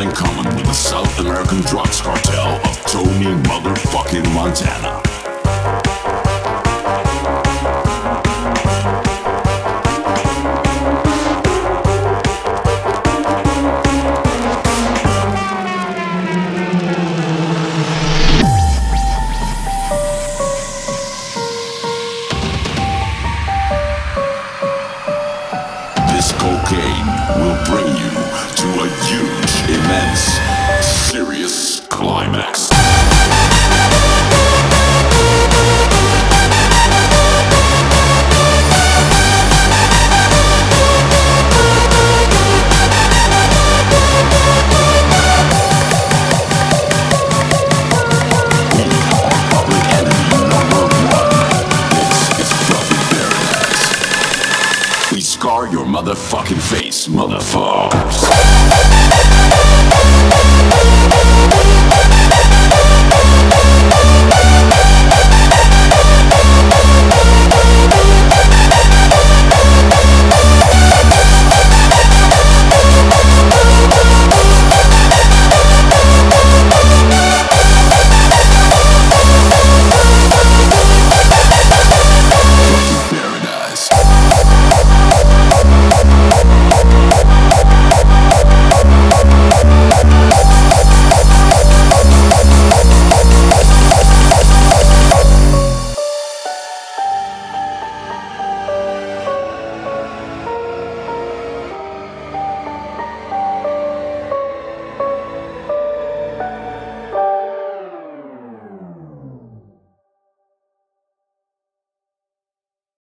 in common with the South American drugs cartel of Tony motherfucking Montana. This cocaine will bring you to a huge, immense, serious climax. We are public enemy number one. This is Puppy Paradise. We scar your motherfucking face, motherfuckers.